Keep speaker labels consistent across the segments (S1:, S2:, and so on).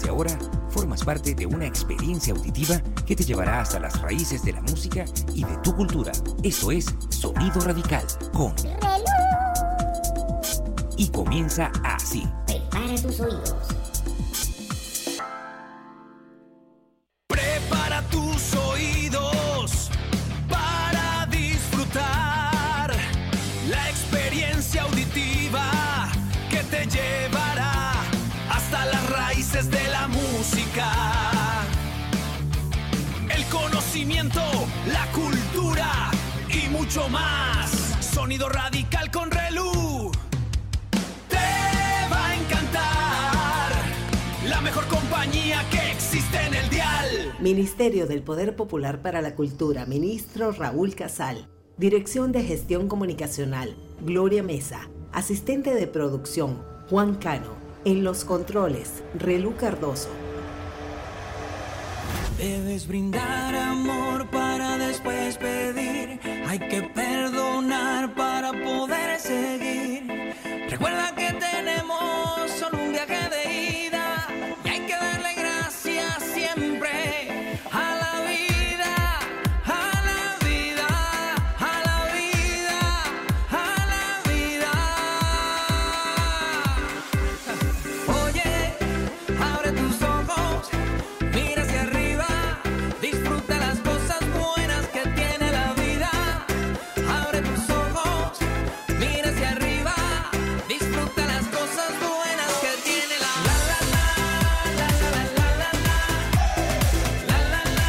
S1: y ahora formas parte de una experiencia auditiva que te llevará hasta las raíces de la música y de tu cultura. Esto es Sonido Radical con
S2: Relú.
S1: Y comienza así.
S2: Prepara tus oídos.
S3: Prepara tus oídos para disfrutar la experiencia auditiva que te llevará hasta las raíces de la música. El conocimiento, la cultura y mucho más. Sonido Radical con Relú. Te va a encantar. La mejor compañía que existe en el dial.
S4: Ministerio del Poder Popular para la Cultura, Ministro Raúl Casal. Dirección de Gestión Comunicacional, Gloria Mesa. Asistente de Producción, Juan Cano. En los controles, Relú Cardoso.
S5: Debes brindar amor para después pedir. Hay que perdonar para poder seguir. Recuerda que tenemos solo un viaje de ida y hay que darle gracias siempre a la vida, a la vida, a la vida, a la vida. Oye, abre tus ojos, mira hacia arriba. Disfruta las cosas buenas que tiene la vida. Abre tus ojos, mira hacia arriba. Disfruta las cosas buenas que tiene la la la la la la la la la la la la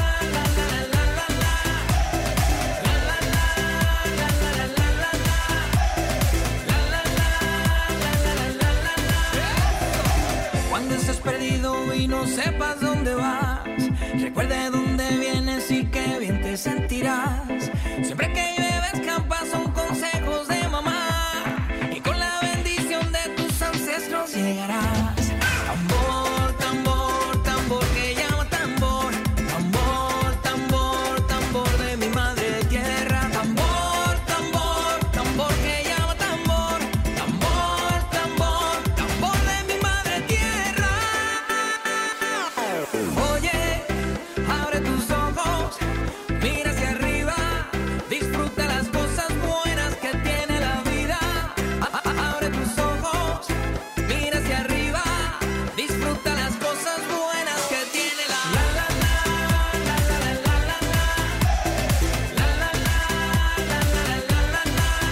S5: la. Cuando estés perdido y no sepas dónde vas, recuerda dónde vienes y qué bien te sentirás. Siempre que llueve escampa son consejos de mamá y con la bendición de tus ancestros llegarás. Tambor, tambor, tambor que llama tambor. Tambor, tambor, tambor de mi madre tierra. Tambor, tambor, tambor que llama tambor. Tambor, tambor, tambor de mi madre tierra. Oye, abre tus ojos, mira hacia arriba, disfruta las cosas buenas que tiene la vida. Abre tus ojos, mira hacia arriba, disfruta las cosas buenas que tiene la la la la la la la la la la la la la la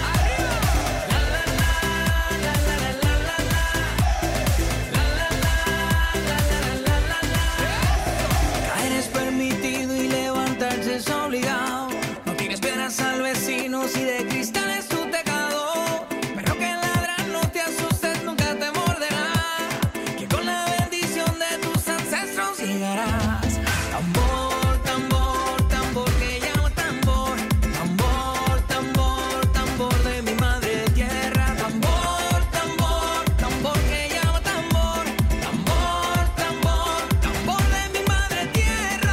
S5: Caer es permitido y levantarse es obligado. No tienes piedras al vecino si de cristal es tu tejado. Pero que ladran, no te asustes, nunca te morderá. Que con la bendición de tus ancestros llegarás. Tambor, tambor, tambor que llama tambor. Tambor, tambor, tambor de mi madre tierra. Tambor, tambor, tambor que llama tambor. Tambor, tambor, tambor de mi madre tierra.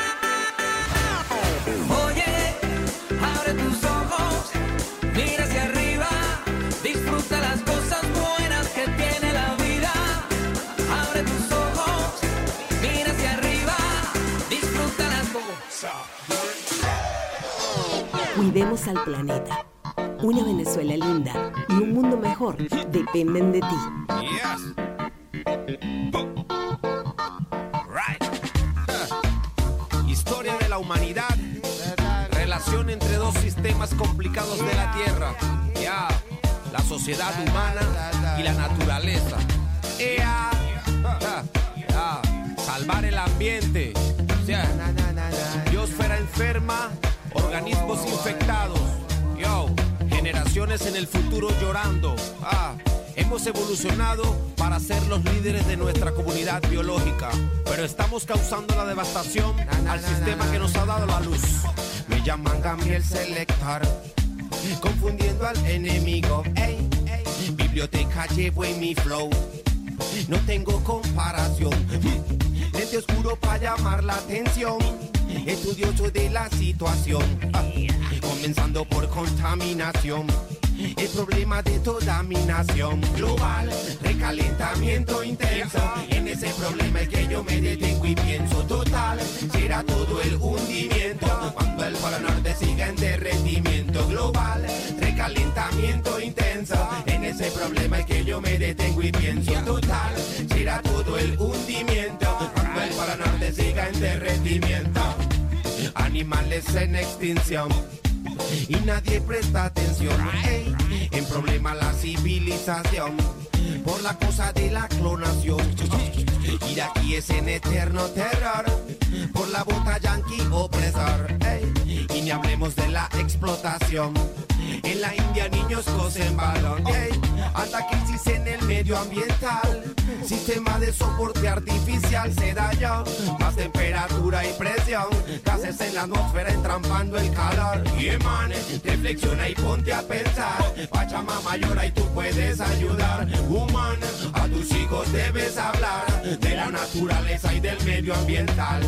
S5: Oye, abre tus ojos, mira hacia arriba, disfruta las cosas buenas que tiene la vida. Abre tus ojos, mira hacia arriba, disfruta las cosas.
S4: Cuidemos al planeta. Una Venezuela linda y un mundo mejor dependen de ti.
S3: Yes. Right. Historia de la humanidad. Relación entre dos sistemas complicados de la Tierra. Ya. La sociedad humana y la naturaleza. Ya. Salvar el ambiente. Biosfera enferma. Organismos infectados. Yo. Generaciones en el futuro llorando. Hemos evolucionado para ser los líderes de nuestra comunidad biológica, pero estamos causando la devastación al sistema que nos ha dado la luz. Me llaman Gabriel Selector, confundiendo al enemigo. Ey, biblioteca llevo en mi flow, no tengo comparación. Lente oscuro para llamar la atención, estudioso de la situación, comenzando por contaminación. el problema de toda mi nación. Global, recalentamiento intenso. En ese problema es que yo me detengo y pienso. Total, será todo el hundimiento cuando el Polo Norte siga en derretimiento. Global, recalentamiento intenso. En ese problema es que yo me detengo y pienso. Total, será todo el hundimiento cuando el Polo Norte siga en derretimiento. Animales en extinción y nadie presta atención. Hey, en problema la civilización por la cosa de la clonación. Y aquí es en eterno terror por la bota yanqui opresor. Hey, y ni hablemos de la explotación. En la India niños cosen balón. Hey, alta crisis en el medio ambiental. Sistema de soporte artificial se dañó. Más temperatura y presión. Gases en la atmósfera entrampando el calor. Y emane, reflexiona y ponte a pensar. Pachamama llora y tú puedes ayudar. Humana, a tus hijos debes hablar de la naturaleza y del medio ambiental.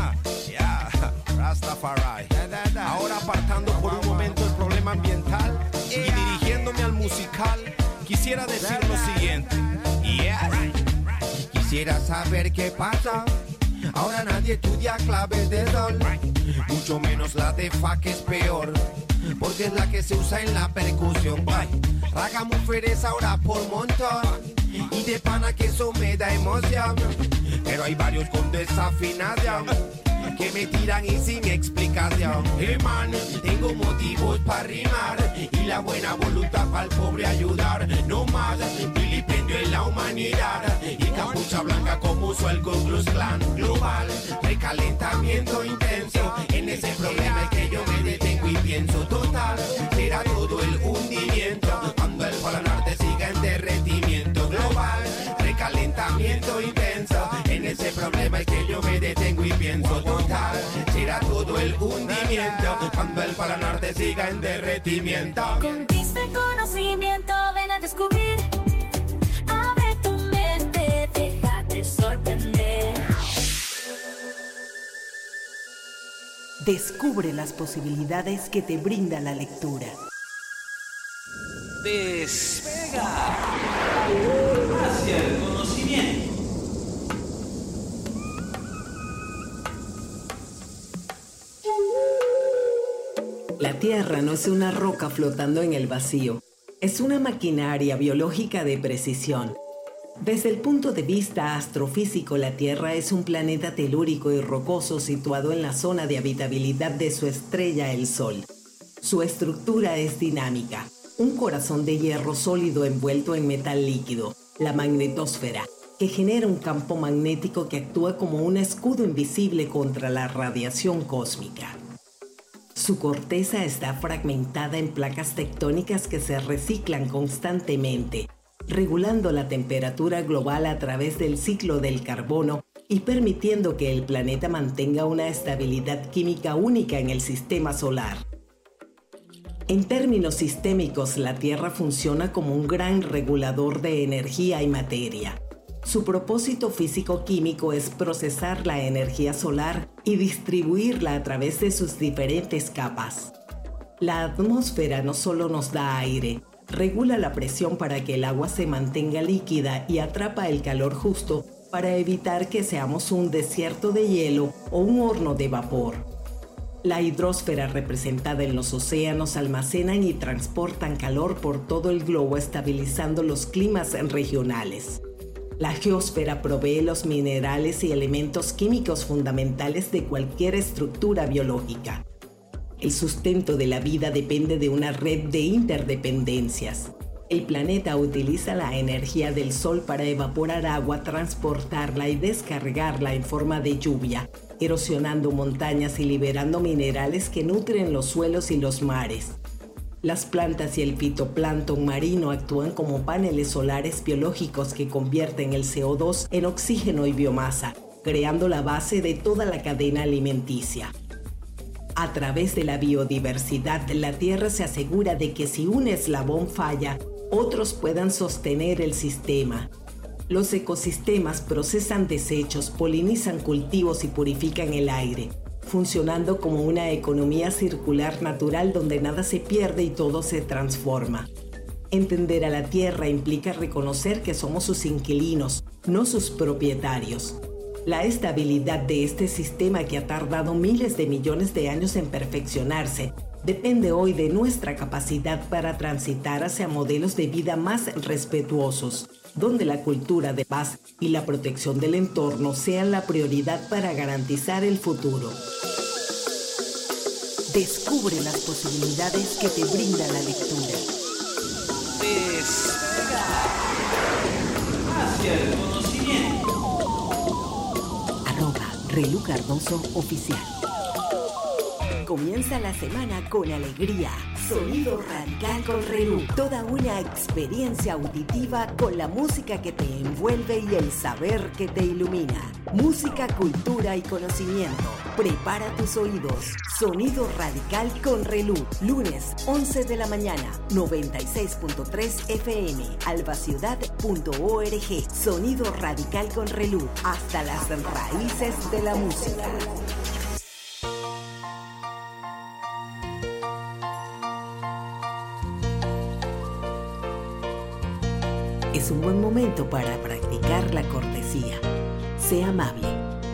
S3: Rastafari. Ahora apartando por un momento el problema ambiental y dirigiéndome al musical, quisiera decir lo siguiente. Quisiera saber qué pasa. Ahora nadie estudia claves de sol, mucho menos la de fa, que es peor, porque es la que se usa en la percusión. Ragamuffin ahora por montón, y de pana que eso me da emoción. Pero hay varios con desafinación que me tiran y sin explicación. Man, tengo motivos para rimar y la buena voluntad para el pobre ayudar. No más vilipendio en la humanidad y capucha blanca como usó el Ku Klux Klan. Global, recalentamiento intenso. En ese problema es que yo me detengo y pienso. Total, será todo el hundimiento cuando el Polo Norte siga en derretimiento. Global, recalentamiento intenso. En ese problema es que yo me detengo y pienso. Total, será todo el hundimiento cuando el Polo Norte siga en derretimiento.
S2: Con este conocimiento ven a descubrir. Abre tu mente, déjate sorprender.
S4: Descubre las posibilidades que te brinda la lectura.
S6: Despega hacia el conocimiento.
S4: La Tierra no es una roca flotando en el vacío. Es una maquinaria biológica de precisión. Desde el punto de vista astrofísico, la Tierra es un planeta telúrico y rocoso situado en la zona de habitabilidad de su estrella, el Sol. Su estructura es dinámica. Un corazón de hierro sólido envuelto en metal líquido, la magnetosfera, que genera un campo magnético que actúa como un escudo invisible contra la radiación cósmica. Su corteza está fragmentada en placas tectónicas que se reciclan constantemente, regulando la temperatura global a través del ciclo del carbono y permitiendo que el planeta mantenga una estabilidad química única en el sistema solar. En términos sistémicos, la Tierra funciona como un gran regulador de energía y materia. Su propósito físico-químico es procesar la energía solar y distribuirla a través de sus diferentes capas. La atmósfera no solo nos da aire, regula la presión para que el agua se mantenga líquida y atrapa el calor justo para evitar que seamos un desierto de hielo o un horno de vapor. La hidrosfera representada en los océanos almacenan y transportan calor por todo el globo, estabilizando los climas regionales. La geósfera provee los minerales y elementos químicos fundamentales de cualquier estructura biológica. El sustento de la vida depende de una red de interdependencias. El planeta utiliza la energía del Sol para evaporar agua, transportarla y descargarla en forma de lluvia, erosionando montañas y liberando minerales que nutren los suelos y los mares. Las plantas y el fitoplancton marino actúan como paneles solares biológicos que convierten el CO2 en oxígeno y biomasa, creando la base de toda la cadena alimenticia. A través de la biodiversidad, la Tierra se asegura de que si un eslabón falla, otros puedan sostener el sistema. Los ecosistemas procesan desechos, polinizan cultivos y purifican el aire, funcionando como una economía circular natural donde nada se pierde y todo se transforma. Entender a la tierra implica reconocer que somos sus inquilinos, no sus propietarios. La estabilidad de este sistema, que ha tardado miles de millones de años en perfeccionarse, depende hoy de nuestra capacidad para transitar hacia modelos de vida más respetuosos, donde la cultura de paz y la protección del entorno sean la prioridad para garantizar el futuro. Descubre las posibilidades que te brinda la lectura.
S6: Despega hacia el conocimiento.
S4: @Relu Cardoso Oficial. Comienza la semana con alegría. Sonido Radical con Relu. Toda una experiencia auditiva con la música que te envuelve y el saber que te ilumina. Música, cultura y conocimiento. Prepara tus oídos. Sonido Radical con Relu. Lunes, 11 de la mañana, 96.3 FM. albaciudad.org. Sonido Radical con Relu. Hasta las raíces de la música. Es un buen momento para practicar la cortesía. Sé amable.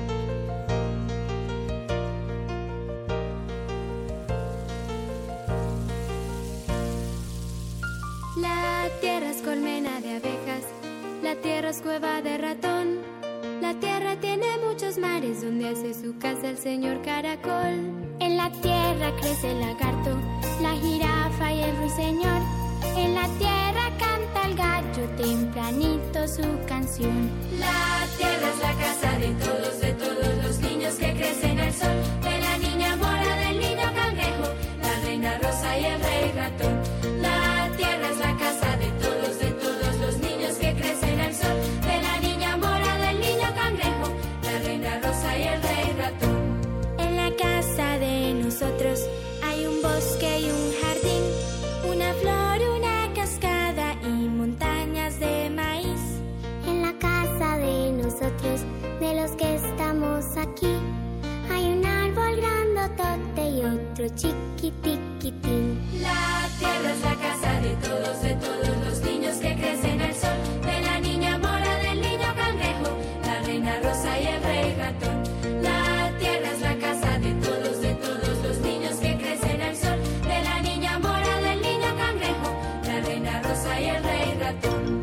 S7: La tierra es colmena de abejas, la tierra es cueva de ratón. La tierra tiene muchos mares donde hace su casa el señor caracol. En la tierra crece el lagarto, la jirafa y el ruiseñor. En la tierra canta el gallo tempranito su canción. La tierra es la casa de todos los niños que crecen al sol. De la niña mora, del niño cangrejo, la reina rosa y el rey ratón. La tierra es la casa de todos los niños que crecen al sol. De la niña mora, del niño cangrejo, la reina rosa y el rey ratón. En la casa de nosotros hay un bosque y un jardín, una flor, una cascada y montañas de maíz. En la casa de nosotros, de los que estamos aquí, hay un árbol grandotote y otro chiquitiquitín. La tierra es la casa de todos los niños que crecen al sol. De la niña mora, del niño cangrejo, la reina rosa y el rey ratón. La tierra es la casa de todos los niños que crecen al sol. De la niña mora, del niño cangrejo, la reina rosa y el rey ratón.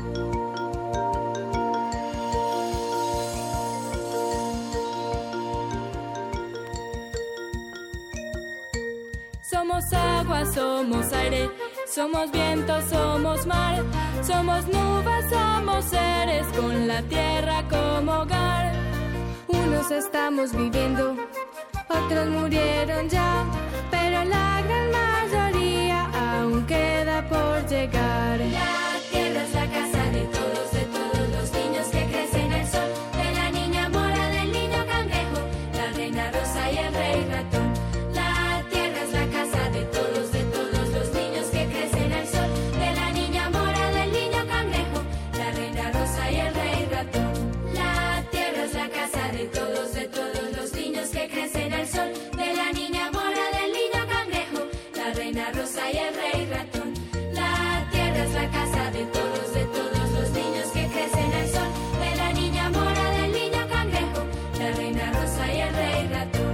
S7: Somos agua, somos aire, somos viento, somos mar, somos nubes, somos seres con la tierra como hogar. Unos estamos viviendo, otros murieron ya, pero la gran mayoría aún queda por llegar. La tierra es la casa de todos los niños que crecen al sol. De la niña mora, del niño cangrejo, la reina rosa y el rey ratón. La tierra es la casa de todos los niños que crecen al sol. De la niña mora, del niño cangrejo, la reina rosa y el rey ratón. La tierra es la casa de todos los niños que crecen al sol. De la niña mora, del niño cangrejo, la reina rosa y el rey ratón. La tierra es la casa de todos los niños que crecen al sol. De la niña mora, del niño cangrejo, la reina rosa y el rey ratón.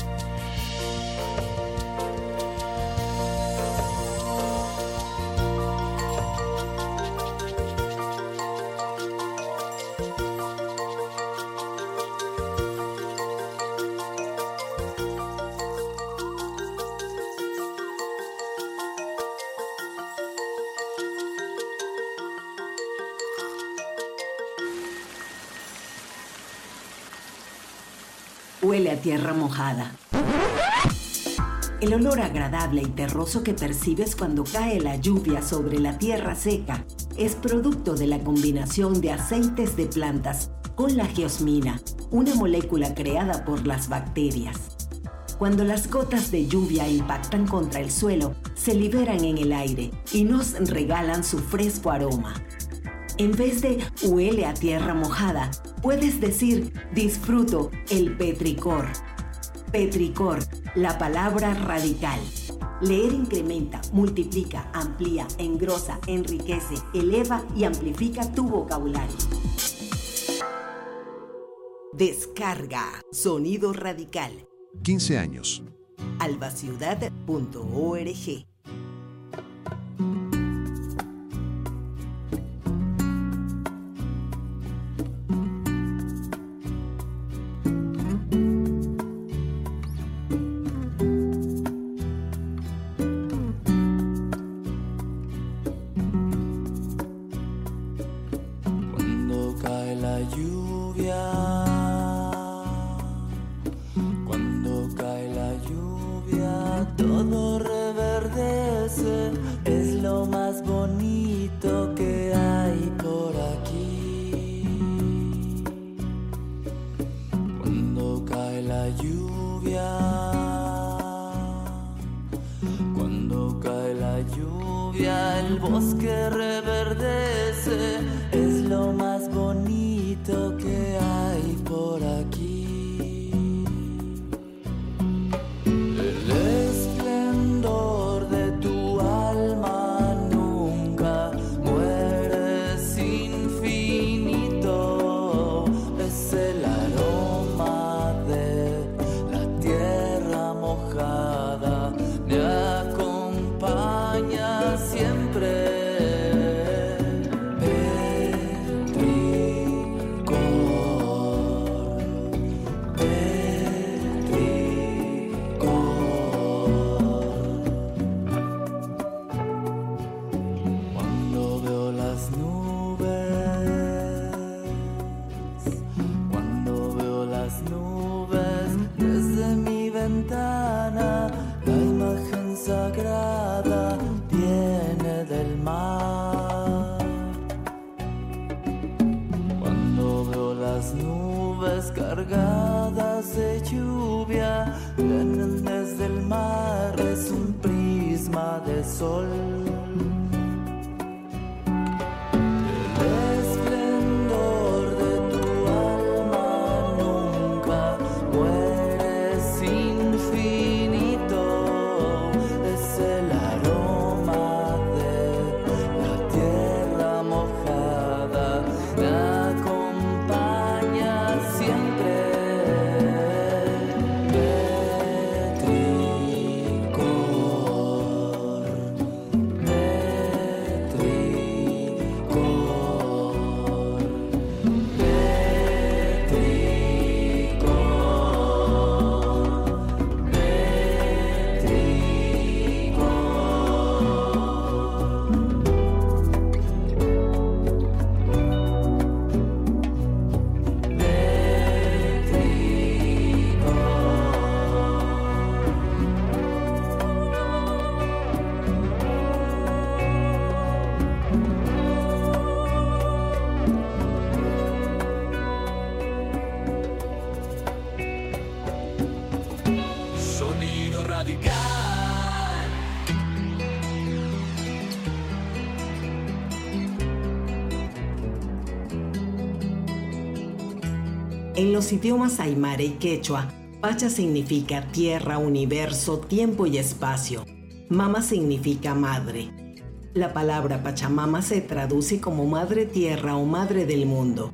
S4: Huele a tierra mojada. El olor agradable y terroso que percibes cuando cae la lluvia sobre la tierra seca es producto de la combinación de aceites de plantas con la geosmina, una molécula creada por las bacterias. Cuando las gotas de lluvia impactan contra el suelo, se liberan en el aire y nos regalan su fresco aroma. En vez de huele a tierra mojada, puedes decir disfruto el petricor. Petricor, la palabra radical. Leer incrementa, multiplica, amplía, engrosa, enriquece, eleva y amplifica tu vocabulario. Descarga Sonido Radical.
S8: 15 años.
S4: albaciudad.org.
S5: Cuando cae la lluvia, todo reverdece, es lo más bonito que hay por aquí. Cuando cae la lluvia, el bosque reverdece, es lo más bonito que hay por aquí. Cargadas de lluvia, vienen desde el mar, es un prisma de sol. El esplendor de tu alma nunca muere, es infinito, es el aroma de la tierra mojada, me acompaña siempre.
S4: En los idiomas aymara y quechua, Pacha significa tierra, universo, tiempo y espacio. Mama significa madre. La palabra Pachamama se traduce como madre tierra o madre del mundo.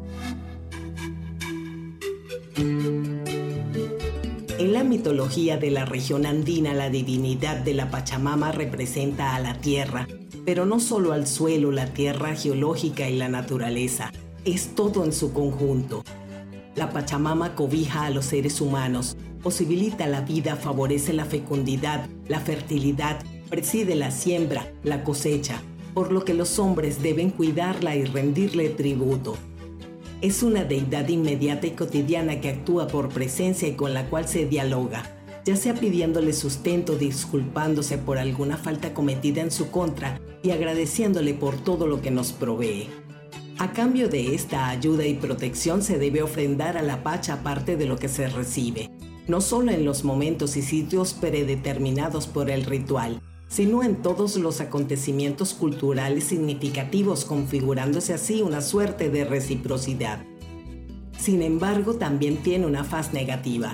S4: En la mitología de la región andina, la divinidad de la Pachamama representa a la tierra, pero no solo al suelo, la tierra geológica y la naturaleza, es todo en su conjunto. La Pachamama cobija a los seres humanos, posibilita la vida, favorece la fecundidad, la fertilidad, preside la siembra, la cosecha, por lo que los hombres deben cuidarla y rendirle tributo. Es una deidad inmediata y cotidiana que actúa por presencia y con la cual se dialoga, ya sea pidiéndole sustento, disculpándose por alguna falta cometida en su contra y agradeciéndole por todo lo que nos provee. A cambio de esta ayuda y protección se debe ofrendar a la Pacha parte de lo que se recibe, no solo en los momentos y sitios predeterminados por el ritual, sino en todos los acontecimientos culturales significativos, configurándose así una suerte de reciprocidad. Sin embargo, también tiene una faz negativa.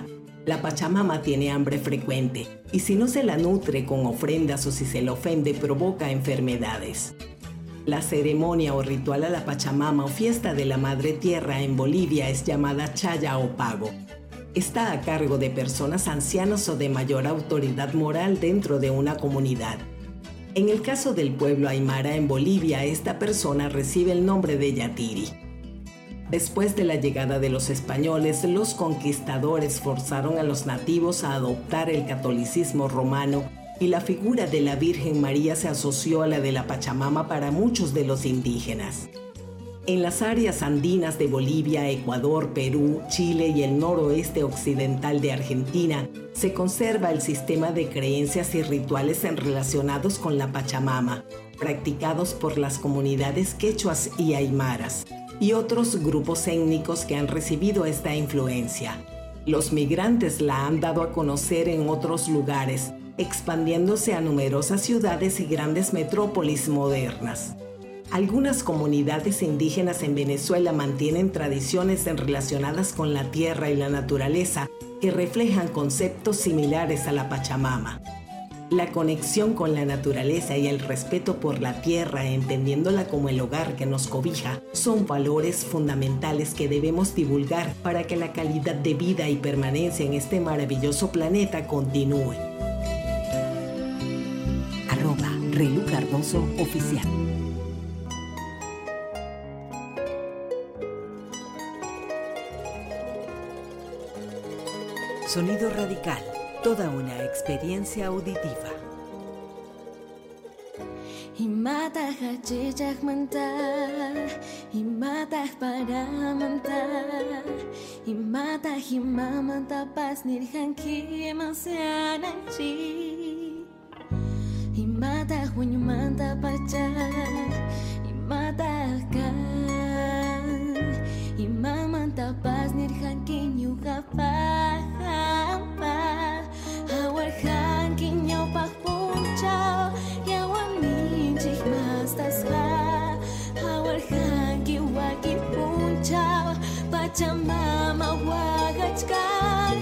S4: La Pachamama tiene hambre frecuente y si no se la nutre con ofrendas o si se la ofende provoca enfermedades. La ceremonia o ritual a la Pachamama o fiesta de la Madre Tierra en Bolivia es llamada chaya o pago. Está a cargo de personas ancianas o de mayor autoridad moral dentro de una comunidad. En el caso del pueblo aymara en Bolivia, esta persona recibe el nombre de yatiri. Después de la llegada de los españoles, los conquistadores forzaron a los nativos a adoptar el catolicismo romano y la figura de la Virgen María se asoció a la de la Pachamama para muchos de los indígenas. En las áreas andinas de Bolivia, Ecuador, Perú, Chile y el noroeste occidental de Argentina, se conserva el sistema de creencias y rituales relacionados con la Pachamama, practicados por las comunidades quechuas y aymaras, y otros grupos étnicos que han recibido esta influencia. Los migrantes la han dado a conocer en otros lugares, expandiéndose a numerosas ciudades y grandes metrópolis modernas. Algunas comunidades indígenas en Venezuela mantienen tradiciones relacionadas con la tierra y la naturaleza que reflejan conceptos similares a la Pachamama. La conexión con la naturaleza y el respeto por la tierra, entendiéndola como el hogar que nos cobija, son valores fundamentales que debemos divulgar para que la calidad de vida y permanencia en este maravilloso planeta continúe.
S1: @Relu Cardoso Oficial. Sonido Radical, toda una experiencia auditiva.
S7: Himatah hachijak mantar, himatah para mantar, himatah himamanta pas nirhanki masianachi, himatah hunyumanta pachar, himatah kan, himamanta pas nirhanki nyukapahampa, hawarhanki nyaupakunchau, yawaminchik mastasha, hawarhanki wakipunchau, Pachamama wagachkar.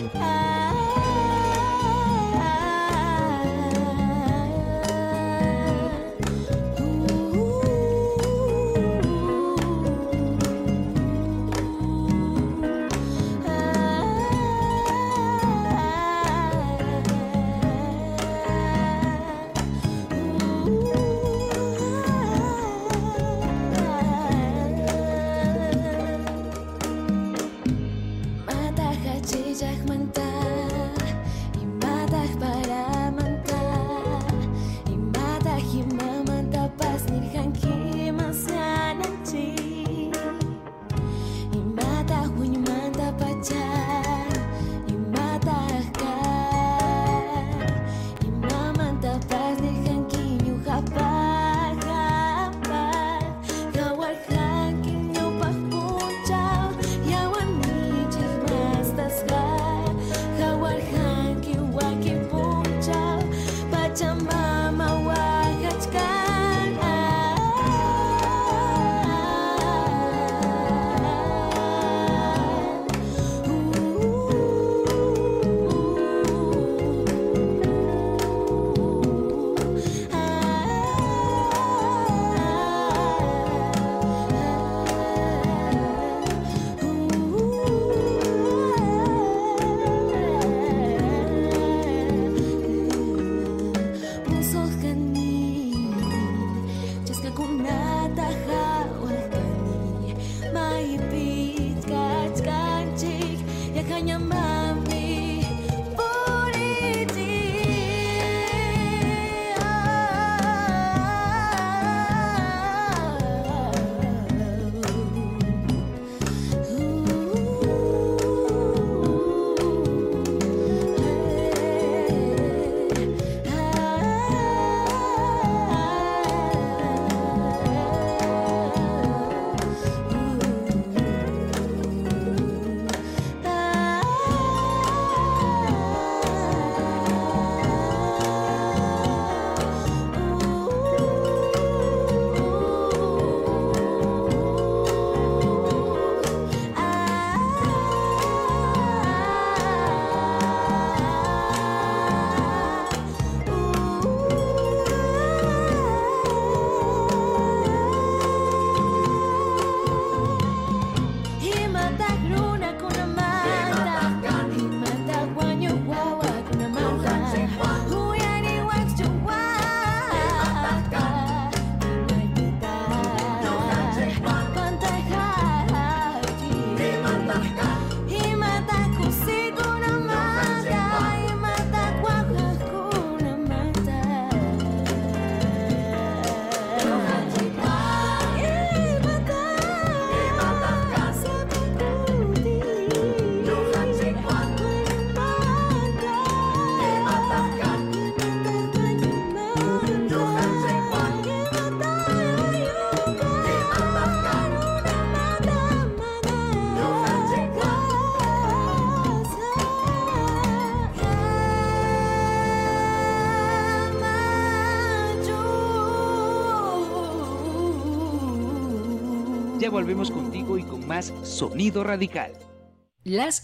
S1: Ya volvemos contigo y con más Sonido Radical.
S8: Las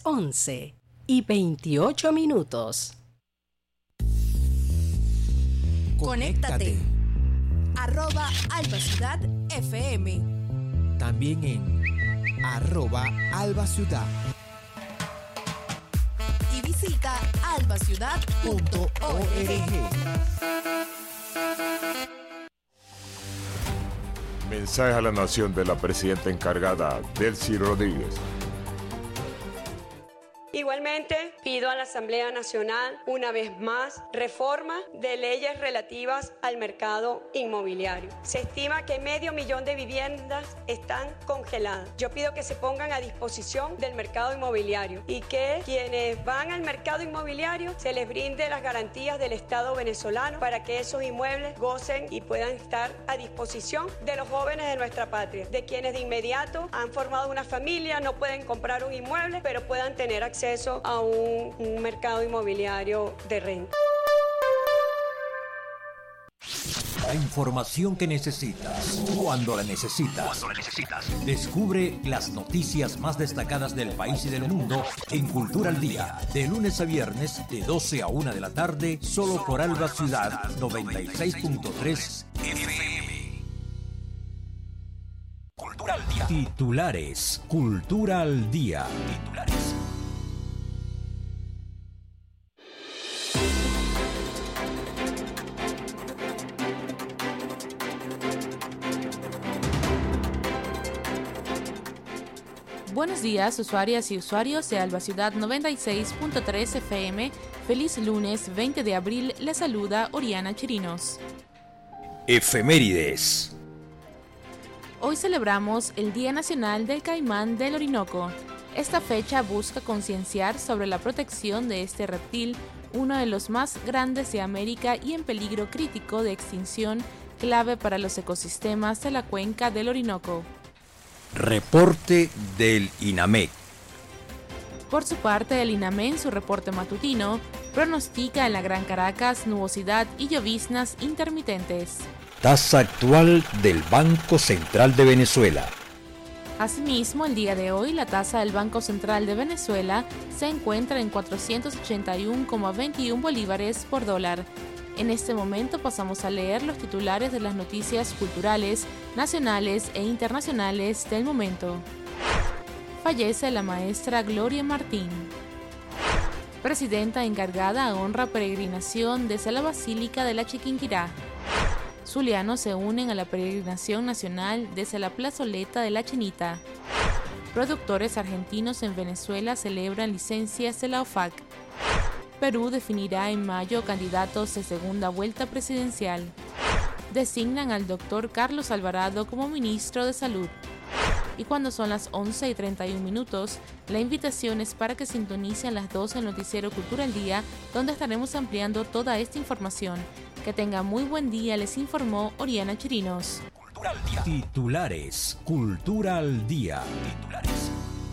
S8: 11:28.
S9: Conéctate. @AlbaCiudadFM.
S10: También en @AlbaCiudad.
S9: Y visita albaciudad.org.
S11: Mensaje a la nación de la presidenta encargada, Delcy Rodríguez.
S12: Igualmente, pido a la Asamblea Nacional, una vez más, reforma de leyes relativas al mercado inmobiliario. Se estima que 500.000 de viviendas están congeladas. Yo pido que se pongan a disposición del mercado inmobiliario y que quienes van al mercado inmobiliario se les brinde las garantías del Estado venezolano para que esos inmuebles gocen y puedan estar a disposición de los jóvenes de nuestra patria, de quienes de inmediato han formado una familia, no pueden comprar un inmueble, pero puedan tener acceso a un mercado inmobiliario de renta.
S13: La información que necesitas, cuando la necesitas. Descubre las noticias más destacadas del país y del mundo en Cultura al Día, de lunes a viernes, de 12 a 1 de la tarde, solo por Alba Ciudad 96.3 FM. Cultura al Día. Titulares. Cultura al Día. Titulares.
S14: Buenos días, usuarias y usuarios de Alba Ciudad 96.3 FM. Feliz lunes 20 de abril. Les saluda Oriana Chirinos.
S13: Efemérides.
S14: Hoy celebramos el Día Nacional del Caimán del Orinoco. Esta fecha busca concienciar sobre la protección de este reptil, uno de los más grandes de América y en peligro crítico de extinción, clave para los ecosistemas de la cuenca del Orinoco.
S13: Reporte del INAMEC.
S14: Por su parte, el INAME en su reporte matutino pronostica en la Gran Caracas nubosidad y lloviznas intermitentes.
S13: Tasa actual del Banco Central de Venezuela.
S14: Asimismo, el día de hoy la tasa del Banco Central de Venezuela se encuentra en 481,21 bolívares por dólar. En este momento pasamos a leer los titulares de las noticias culturales, nacionales e internacionales del momento. Fallece la maestra Gloria Martín. Presidenta encargada honra peregrinación desde la Basílica de la Chiquinquirá. Zulianos se unen a la peregrinación nacional desde la plazoleta de la Chinita. Productores argentinos en Venezuela celebran licencias de la OFAC. Perú definirá en mayo candidatos de segunda vuelta presidencial. Designan al doctor Carlos Alvarado como ministro de Salud. Y cuando son las 11:31, la invitación es para que sintonicen las 12 el noticiero Cultura al Día, donde estaremos ampliando toda esta información. Que tengan muy buen día, les informó Oriana Chirinos.
S13: Cultura al Día. Titulares. Cultura al Día. Titulares.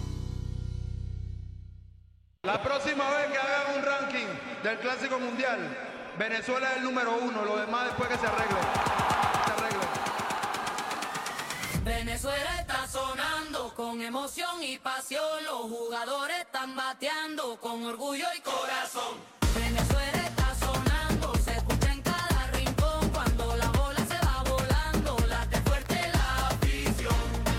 S15: La próxima vez que hagan un ranking del Clásico Mundial, Venezuela es el número 1, lo demás después que se arregle.
S2: Venezuela está sonando con emoción y pasión, los jugadores están bateando con orgullo y corazón. Venezuela está sonando, se escucha en cada rincón, cuando la bola se va volando, late fuerte la afición.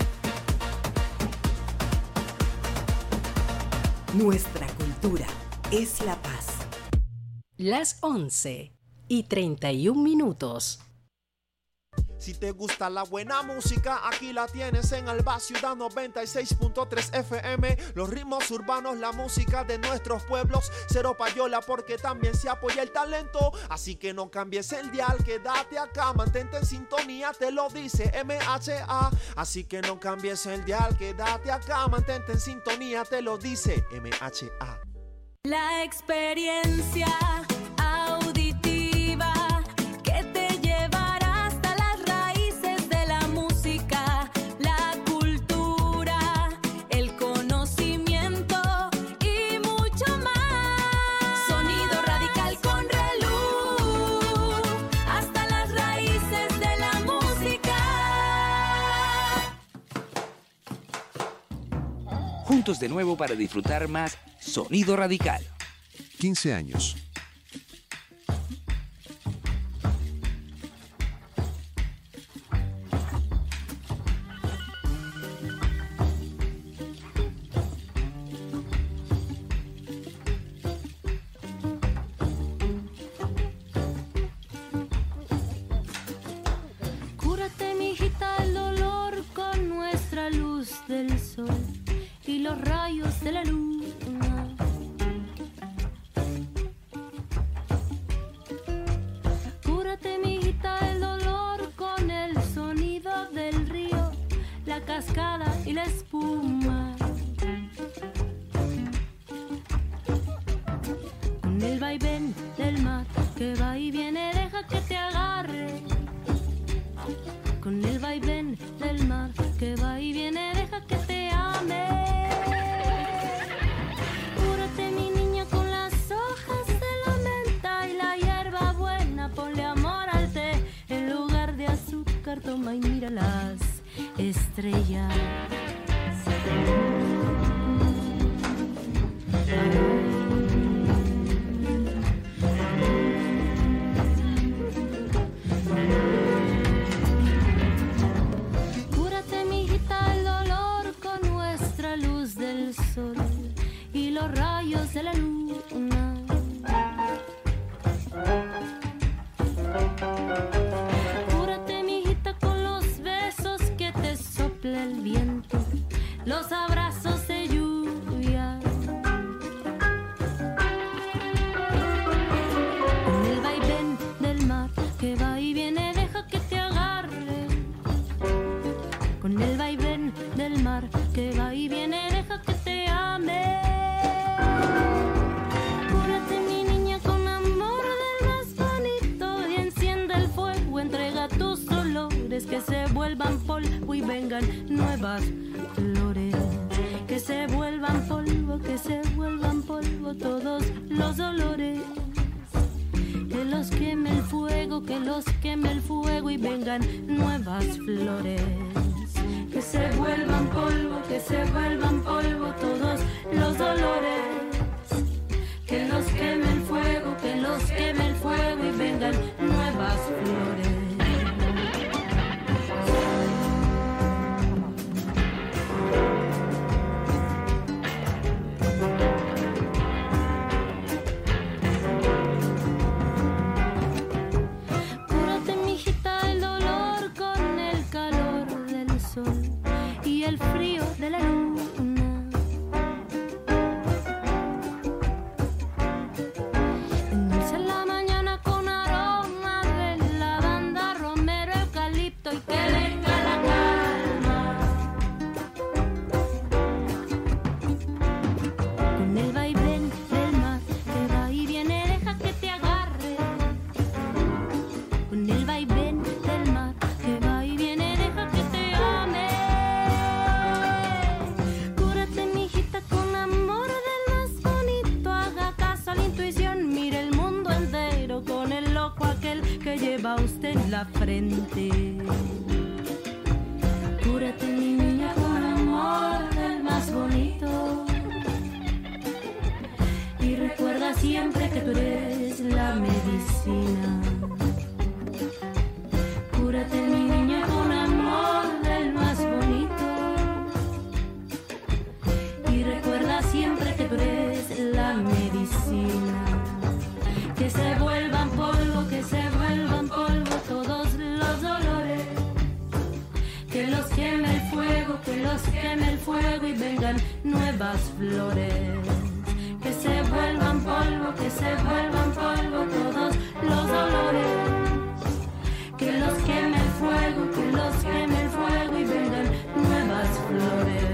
S4: Nuestra cultura es la paz.
S8: Las 11:31.
S10: Si te gusta la buena música, aquí la tienes en Alba Ciudad 96.3 FM. Los ritmos urbanos, la música de nuestros pueblos. Cero payola porque también se apoya el talento. Así que no cambies el dial, quédate acá, mantente en sintonía, te lo dice MHA. Así que no cambies el dial, quédate acá, mantente en sintonía, te lo dice MHA.
S2: La experiencia auditiva que te llevará hasta las raíces de la música, la cultura, el conocimiento y mucho más. Sonido radical con reloj, hasta las raíces de la música.
S1: juntos de nuevo para disfrutar más Sonido Radical.
S16: 15 años.
S17: Cúrate, mijita, el dolor con nuestra luz del sol y los rayos de la luna. Cúrate, mijita, el dolor con el sonido del río, la cascada y la espuma. Con el vaivén del mar que va y viene, deja que te agarre. Con el vaivén del mar que va y viene, deja que te ame. Cúrate, mi niña, con las hojas de la menta y la hierba buena. Ponle amor al té, en lugar de azúcar toma y mira las estrellas. Cúrate, mijita, el dolor con nuestra luz del sol y los rayos de la luna. Cúrate, mijita, con los besos que te sopla el viento, los abrazos de lluvia. Con el vaivén del mar que va y viene, deja que te agarre. Con el vaivén del mar que va y viene, deja que te ame. Cúrate, mi niña, con amor del más bonito y enciende el fuego, entrega tus dolores, que se vuelvan polvo y vengan nuevas flores. Que se vuelvan polvo, que se vuelvan polvo todos los dolores. Que los queme el fuego, que los queme el fuego y vengan nuevas flores. Que se vuelvan polvo, que se vuelvan polvo todos los dolores. Que los queme el fuego, que los queme el fuego y vengan nuevas flores. Cúrate, mijita, el dolor con el calor del sol y el frío de la luna. Endulza la mañana con aroma de lavanda, romero, eucalipto y que venga la calma. Con el vaivén del mar que va y viene, deja que te agarre. Con el vaivén del mar que va y viene, deja que te ame. Cúrate, mijita, con amor del más bonito, haga caso a la intuición, mire el mundo entero con el loco aquel que lleva usted en la frente. Cúrate, mi niña, con amor del más bonito y recuerda siempre que tú eres la medicina. Cúrate, mi niña, con amor del más bonito y recuerda siempre que tú eres la medicina. Que se vuelvan polvo, que se vuelvan polvo todos los dolores. Que los queme el fuego, que los queme el fuego y vengan nuevas flores. Que se vuelvan polvo, que se vuelvan polvo todos los dolores. Que los queme el fuego, que los queme el fuego y vengan nuevas flores.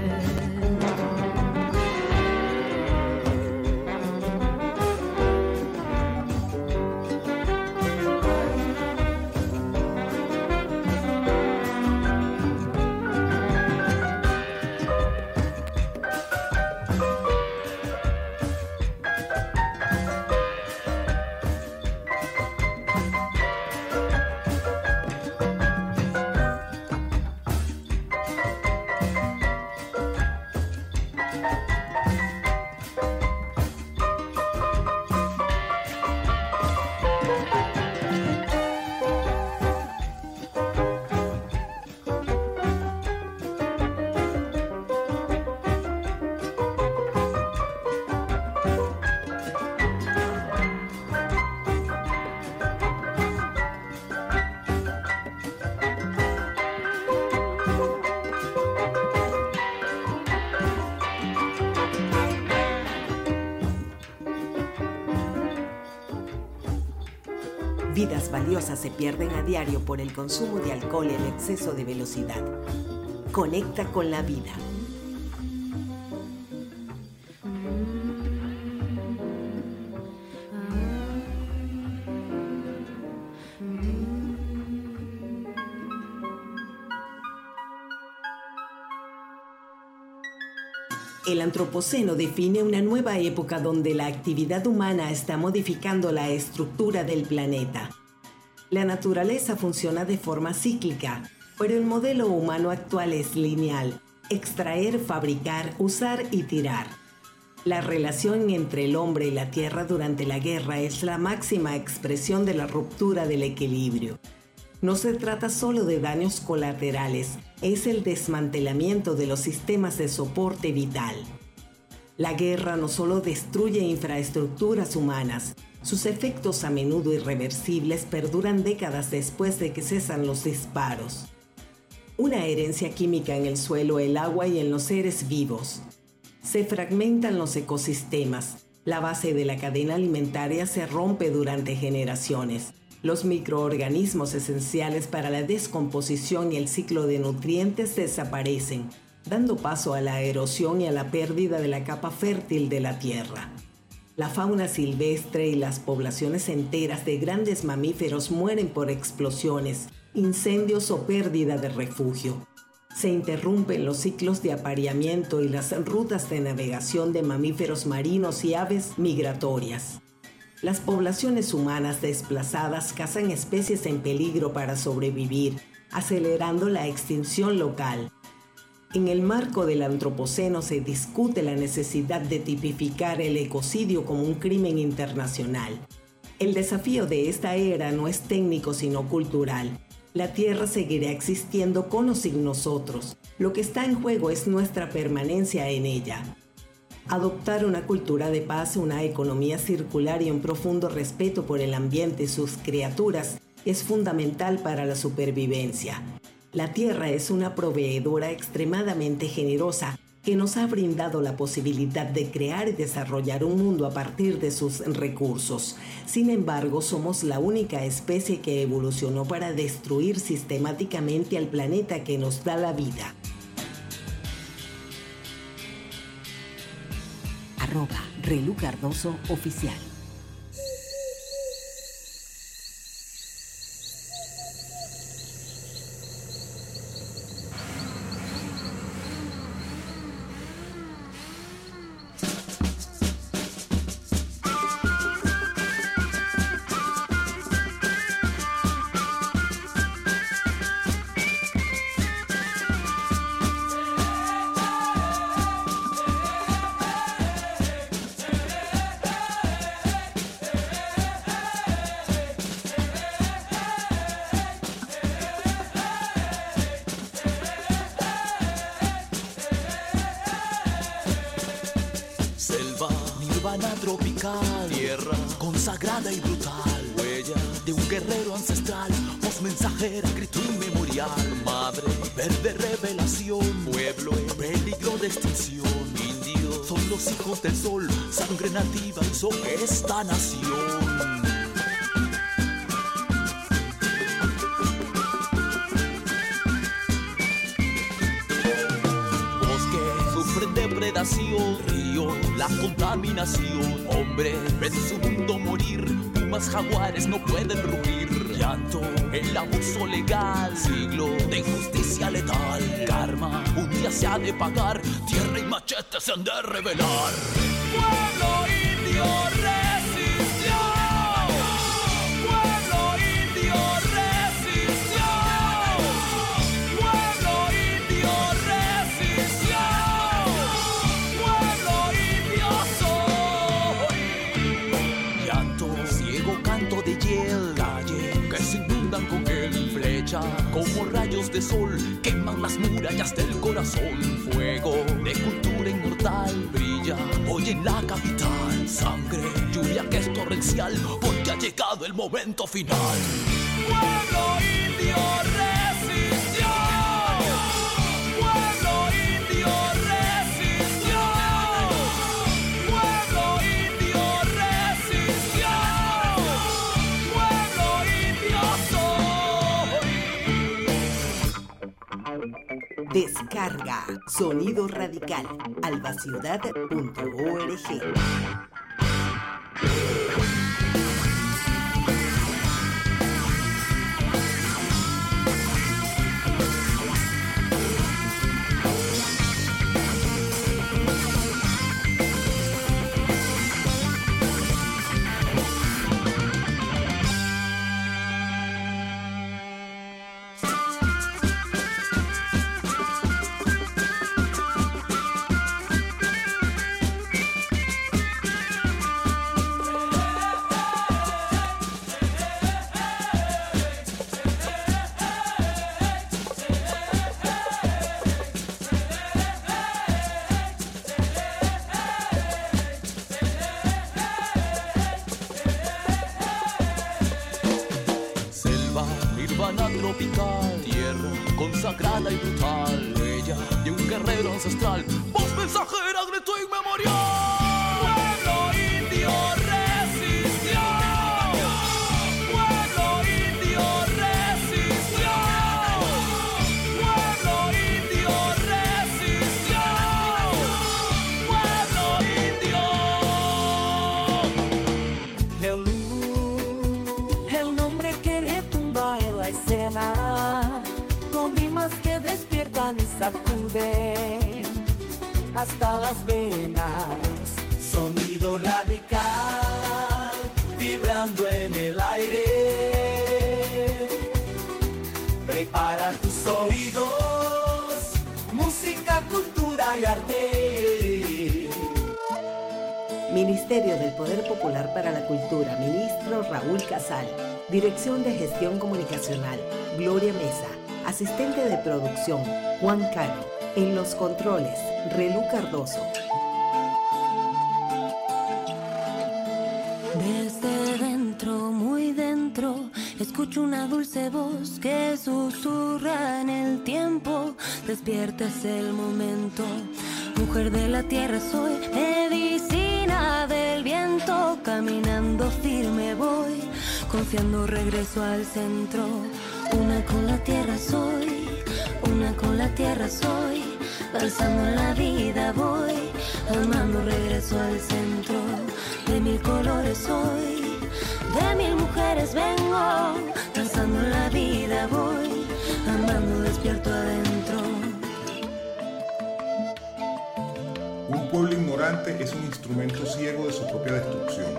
S4: Vidas valiosas se pierden a diario por el consumo de alcohol y el exceso de velocidad. Conecta con la vida. El antropoceno define una nueva época donde la actividad humana está modificando la estructura del planeta. La naturaleza funciona de forma cíclica, pero el modelo humano actual es lineal: extraer, fabricar, usar y tirar. La relación entre el hombre y la tierra durante la guerra es la máxima expresión de la ruptura del equilibrio. No se trata solo de daños colaterales, es el desmantelamiento de los sistemas de soporte vital. La guerra no solo destruye infraestructuras humanas, sus efectos a menudo irreversibles perduran décadas después de que cesan los disparos. Una herencia química en el suelo, el agua y en los seres vivos. Se fragmentan los ecosistemas, la base de la cadena alimentaria se rompe durante generaciones. Los microorganismos esenciales para la descomposición y el ciclo de nutrientes desaparecen, dando paso a la erosión y a la pérdida de la capa fértil de la tierra. La fauna silvestre y las poblaciones enteras de grandes mamíferos mueren por explosiones, incendios o pérdida de refugio. Se interrumpen los ciclos de apareamiento y las rutas de navegación de mamíferos marinos y aves migratorias. Las poblaciones humanas desplazadas cazan especies en peligro para sobrevivir, acelerando la extinción local. En el marco del antropoceno se discute la necesidad de tipificar el ecocidio como un crimen internacional. El desafío de esta era no es técnico sino cultural. La Tierra seguirá existiendo con o sin nosotros. Lo que está en juego es nuestra permanencia en ella. Adoptar una cultura de paz, una economía circular y un profundo respeto por el ambiente y sus criaturas es fundamental para la supervivencia. La Tierra es una proveedora extremadamente generosa que nos ha brindado la posibilidad de crear y desarrollar un mundo a partir de sus recursos. Sin embargo, somos la única especie que evolucionó para destruir sistemáticamente al planeta que nos da la vida. @Relu Cardoso Oficial.
S18: Tropical, tierra consagrada y brutal, huella de un guerrero ancestral, voz mensajera, grito inmemorial, madre, verde revelación, pueblo en peligro de extinción, indios son los hijos del sol, sangre nativa hizo esta nación. Río, la contaminación, hombre, ven su mundo morir, pumas, jaguares no pueden rugir, llanto, el abuso legal, siglo de injusticia letal, karma, un día se ha de pagar, tierra y machete se han de revelar. Pueblo indio resistió, pueblo indio resistió, pueblo indio resistió. Con él, flecha como rayos de sol, queman las murallas del corazón. Fuego de cultura inmortal brilla hoy en la capital. Sangre, lluvia que es torrencial, porque ha llegado el momento final. Pueblo indio resistió, pueblo indio resistió, pueblo indio resistió, pueblo
S4: Descarga Sonido Radical, albaciudad.org.
S18: Tropical, tierra consagrada y brutal, huella de un guerrero ancestral, voz mensajera, grito inmemorial. Pueblo indio resistió, pueblo indio resistió, pueblo indio resistió, pueblo indio.
S5: El nombre que retumba en la escena, con rimas que despiertan y sacuden hasta las venas. Sonido radical, vibrando en el aire. Prepara tus oídos, música, cultura y arte.
S4: Ministerio del Poder Popular para la Cultura, Ministro Raúl Casal. Dirección de Gestión Comunicacional, Gloria Mesa. Asistente de Producción, Juan Cano. En los controles, Relú Cardoso.
S17: Desde dentro, muy dentro, escucho una dulce voz que susurra en el tiempo. Despierta, es el momento. Mujer de la tierra soy, medicina del viento. Caminando firme voy, confiando regreso al centro. Una con la tierra soy, una con la tierra soy. Danzando en la vida voy, amando regreso al centro. De mil colores soy, de mil mujeres vengo. Danzando en la vida voy, amando despierto adentro.
S19: Un pueblo ignorante es un instrumento ciego de su propia destrucción.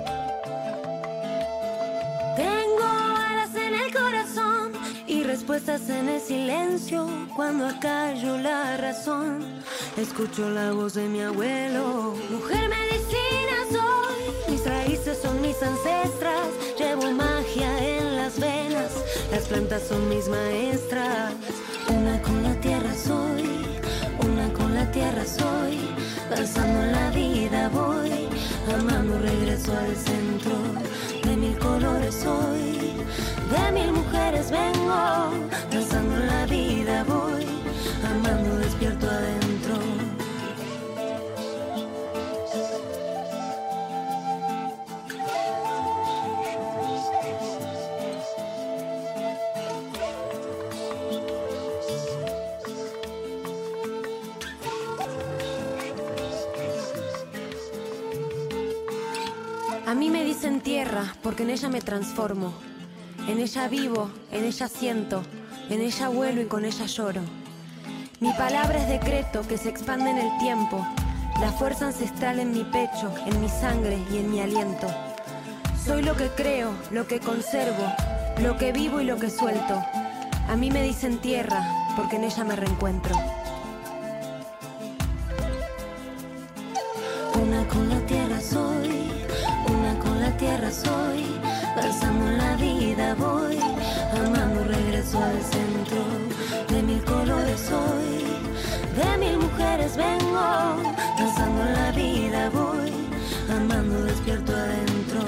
S17: Tengo alas en el corazón y respuestas en el silencio. Cuando acallo la razón, escucho la voz de mi abuelo. Mujer medicina soy, mis raíces son mis ancestras. Llevo magia en las venas, las plantas son mis maestras. Una con la tierra soy, una con la tierra soy. Danzando en la vida voy, amando regreso al centro. De mil colores soy, de mil mujeres vengo. Danzando en la vida voy, amando despierto adentro. A mí me dicen tierra porque en ella me transformo. En ella vivo, en ella siento, en ella vuelo y con ella lloro. Mi palabra es decreto que se expande en el tiempo. La fuerza ancestral en mi pecho, en mi sangre y en mi aliento. Soy lo que creo, lo que conservo, lo que vivo y lo que suelto. A mí me dicen tierra porque en ella me reencuentro. Una con la tierra soy, una con la tierra soy. Danzando en la vida voy, amando regreso al centro. De mil colores soy, de mil mujeres vengo. Danzando en la vida voy, amando despierto adentro.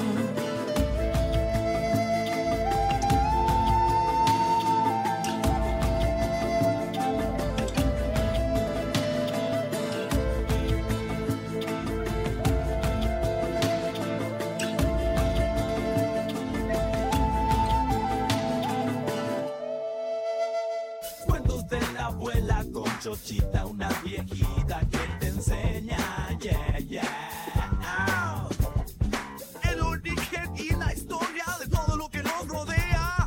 S20: chochita, una viejita que te enseña, yeah, yeah. El origen y la historia de todo lo que nos rodea.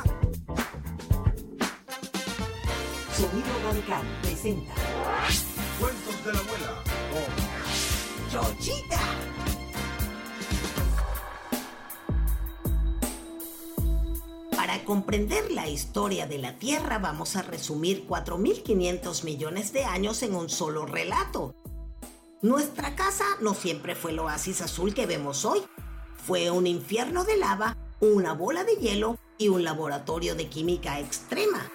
S4: Sonido Radical presenta
S19: Cuentos de la abuela con
S4: Chochita. Para comprender la historia de la Tierra vamos a resumir 4.500 millones de años en un solo relato. Nuestra casa no siempre fue el oasis azul que vemos hoy. Fue un infierno de lava, una bola de hielo y un laboratorio de química extrema.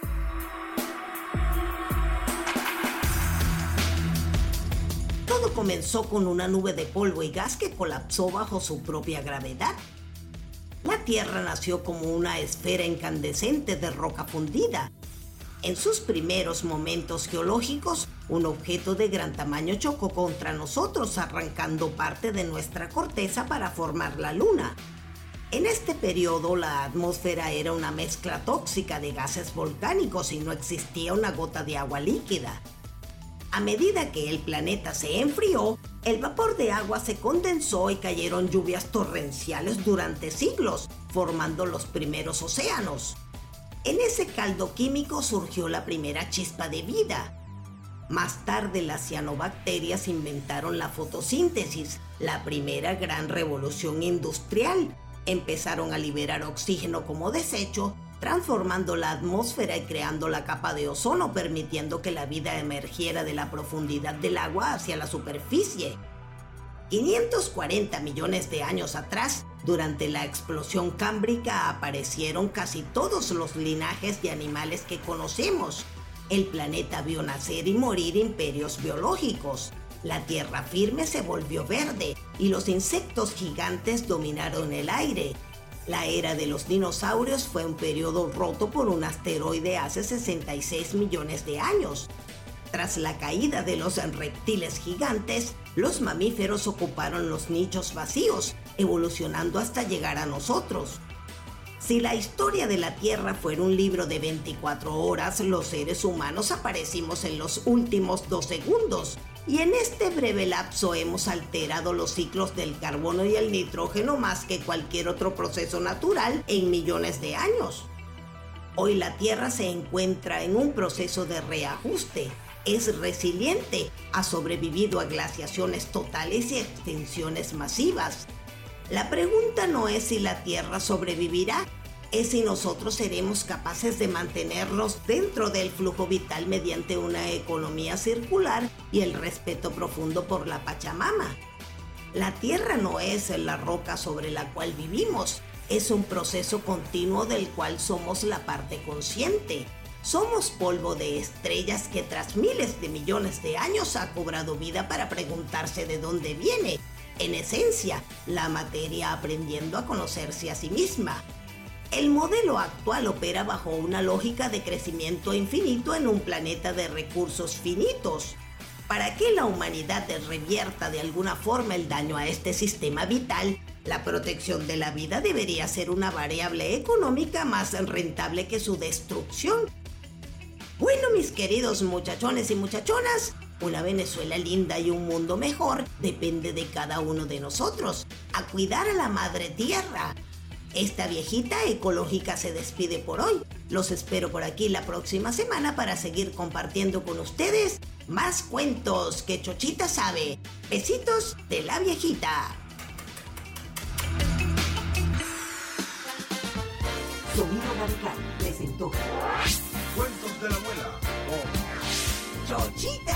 S4: Todo comenzó con una nube de polvo y gas que colapsó bajo su propia gravedad. La Tierra nació como una esfera incandescente de roca fundida. En sus primeros momentos geológicos, un objeto de gran tamaño chocó contra nosotros, arrancando parte de nuestra corteza para formar la Luna. En este periodo, la atmósfera era una mezcla tóxica de gases volcánicos y no existía una gota de agua líquida. A medida que el planeta se enfrió, el vapor de agua se condensó y cayeron lluvias torrenciales durante siglos, formando los primeros océanos. En ese caldo químico surgió la primera chispa de vida. Más tarde, las cianobacterias inventaron la fotosíntesis, la primera gran revolución industrial. Empezaron a liberar oxígeno como desecho, transformando la atmósfera y creando la capa de ozono, permitiendo que la vida emergiera de la profundidad del agua hacia la superficie. 540 millones de años atrás, durante la explosión cámbrica, aparecieron casi todos los linajes de animales que conocemos. El planeta vio nacer y morir imperios biológicos. La tierra firme se volvió verde y los insectos gigantes dominaron el aire. La era de los dinosaurios fue un periodo roto por un asteroide hace 66 millones de años. Tras la caída de los reptiles gigantes, los mamíferos ocuparon los nichos vacíos, evolucionando hasta llegar a nosotros. Si la historia de la Tierra fuera un libro de 24 horas, los seres humanos aparecimos en los últimos 2 segundos. Y en este breve lapso hemos alterado los ciclos del carbono y el nitrógeno más que cualquier otro proceso natural en millones de años. Hoy la Tierra se encuentra en un proceso de reajuste. Es resiliente, ha sobrevivido a glaciaciones totales y extinciones masivas. La pregunta no es si la Tierra sobrevivirá, es si nosotros seremos capaces de mantenernos dentro del flujo vital mediante una economía circular y el respeto profundo por la Pachamama. La Tierra no es la roca sobre la cual vivimos, es un proceso continuo del cual somos la parte consciente. Somos polvo de estrellas que tras miles de millones de años ha cobrado vida para preguntarse de dónde viene. En esencia, la materia aprendiendo a conocerse a sí misma. El modelo actual opera bajo una lógica de crecimiento infinito en un planeta de recursos finitos. Para que la humanidad revierta de alguna forma el daño a este sistema vital, la protección de la vida debería ser una variable económica más rentable que su destrucción. Bueno, mis queridos muchachones y muchachonas, una Venezuela linda y un mundo mejor depende de cada uno de nosotros. A cuidar a la madre tierra. Esta viejita ecológica se despide por hoy. Los espero por aquí la próxima semana para seguir compartiendo con ustedes más cuentos que Chochita sabe. Besitos de la viejita. Sonido Radical presentó
S19: Cuentos de la abuela con
S4: Chochita.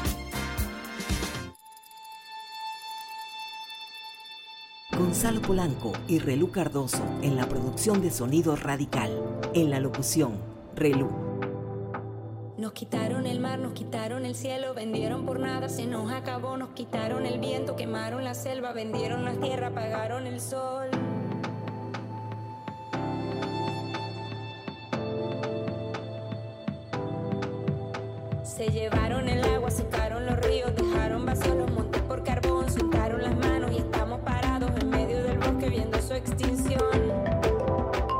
S4: Gonzalo Polanco y Relú Cardoso en la producción de Sonido Radical. En la locución, Relú.
S21: Nos quitaron el mar, nos quitaron el cielo, vendieron por nada, se nos acabó, nos quitaron el viento, quemaron la selva, vendieron la tierra, apagaron el sol. Se llevaron el agua, secaron los ríos, dejaron vacíos los montes por carbón, soltaron las manos y estamos parados en medio del bosque viendo su extinción.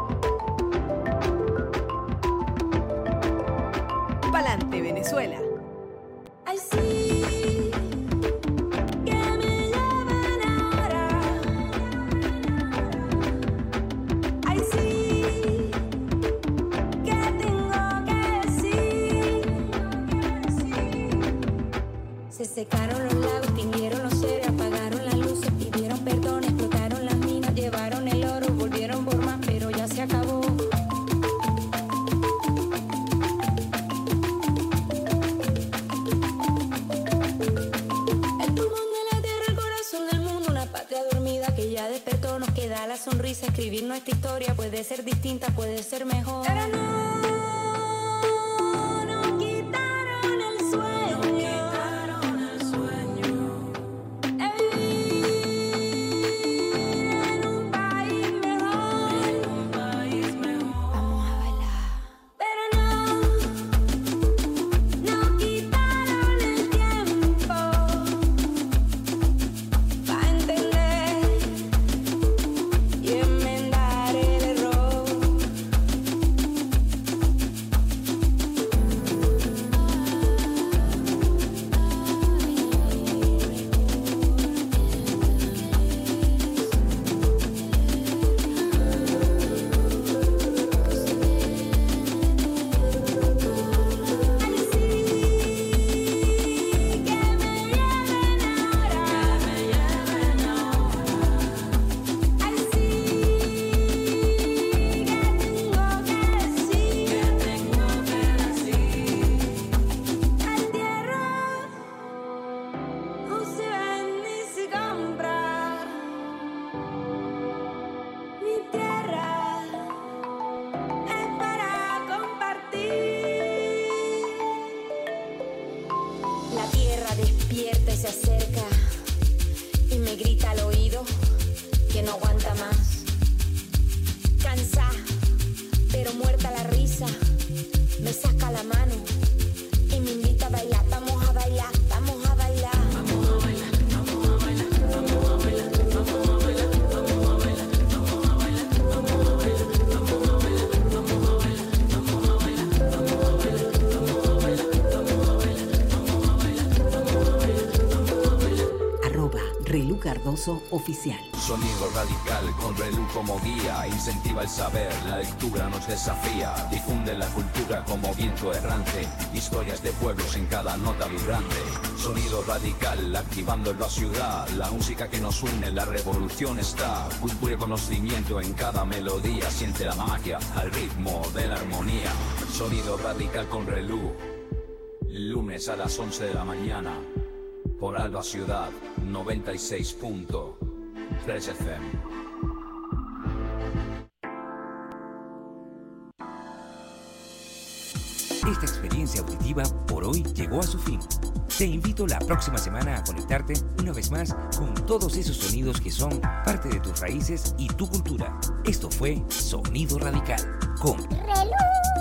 S9: Pa'lante, Venezuela.
S21: Se secaron los lagos, extinguieron los seres, apagaron las luces, pidieron perdón, explotaron las minas, llevaron el oro, volvieron por más, pero ya se acabó. El pulmón de la tierra, el corazón del mundo, una patria dormida que ya despertó, nos queda la sonrisa, escribir nuestra historia, puede ser distinta, puede ser mejor. Pero no.
S4: Oficial.
S3: Sonido radical con Relú como guía, incentiva el saber, la lectura nos desafía, difunde la cultura como viento errante, historias de pueblos en cada nota vibrante. Sonido radical, activando la ciudad, la música que nos une, la revolución está, cultura y conocimiento en cada melodía, siente la magia al ritmo de la armonía. Sonido radical con Relú, lunes a las 11 de la mañana. Por Alba Ciudad, 96.3 FM.
S1: Esta experiencia auditiva por hoy llegó a su fin. Te invito la próxima semana a conectarte una vez más con todos esos sonidos que son parte de tus raíces y tu cultura. Esto fue Sonido Radical con
S22: Relú.